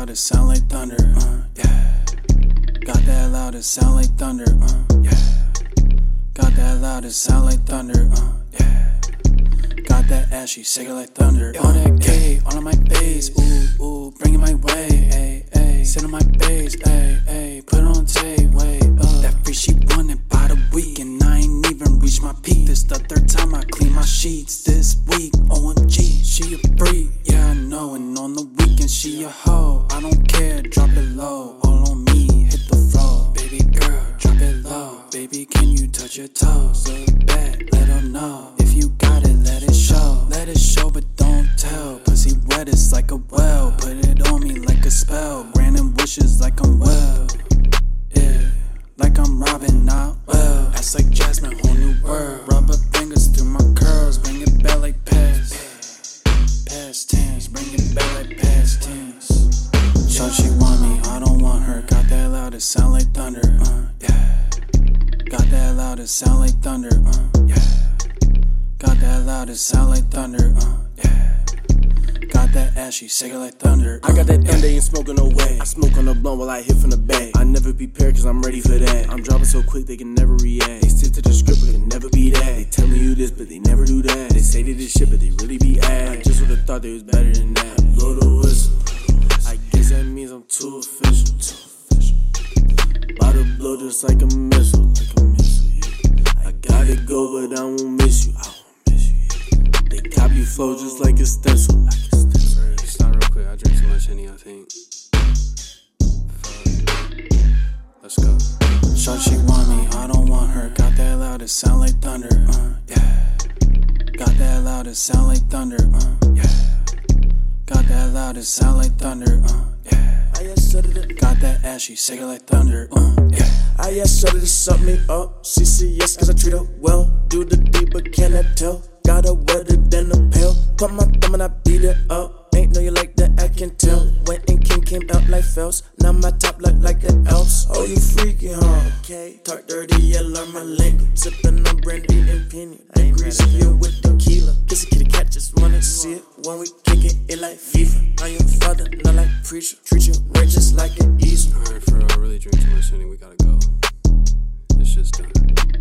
loud, it sound like thunder, yeah. Got that loud, it sound like thunder, yeah. Got that loud, it sound like thunder, yeah. Got that ashy, shake it like thunder, all that K, all on my face, ooh, ooh, bring it my way, ayy, ayy. Sit on my face, ayy, ayy, put it on tape, wait, that free she wanted by the week, and I ain't even reached my peak. This the third time I clean my sheets this week, OMG, she a freak, yeah I know, and on the weekend she a hoe, I don't care, drop it low, all on me, hit the floor, baby girl, drop it low, baby can you touch your toes, look back, let her know, if you got it, let it show but don't tell, pussy wet it's like a well, put it on me like a spell, granting wishes like I'm well, yeah, like I'm Robin, not well, that's like Jasmine, whole new world, rubber fingers through my curls, bring it back like past tense, bring it back like past tense, so she want me, I don't want her, got that loud, it sound like thunder, yeah, got that loud, it sound like thunder, yeah. Got that loud, it sound like thunder, yeah. Got that ashy, shake it like thunder. I got that thunder, ain't smoking no way. I smoke on the blunt while I hit from the bay. I never prepare cause I'm ready for that. I'm dropping so quick they can never react. They stick to the script but can never be that. They tell me you this but they never do that. They say they this shit but they really be ass. I just would've thought they was better than that. Blow the whistle, I guess that means I'm too official. About to blow just like a missile, yeah. I gotta go but I won't miss you. They copy flow just like a stencil. Stop real quick, I drink too much Henny, I think. Let's go. Shawty she want me, I don't want her. Got that loud, it sound like thunder, yeah. Got that loud, it sound like thunder, yeah. Got that loud, it sound like thunder, yeah. Got that ashy, shake it like thunder, yeah. I asked shorty to suck me up. She said yes cause I treat her well. Do the deed but cannot tell. Got her wetter than a pill. Put my thumb and I beat it up. Ain't know you like that, I can tell. Went and King came out like Phelps. Now my top look like the Elves. Oh, you freaky, huh? Okay. Talk dirty, yeah, learn my language. Sippin' on brandy and penny. I grease you with tequila. Kiss a kitty cat, just wanna see it. When we kick it like FIFA. I'm your father, not like preacher. Treat you right just like an easel. Alright, for real, I really drink too much Henny, we gotta go. This shit's done.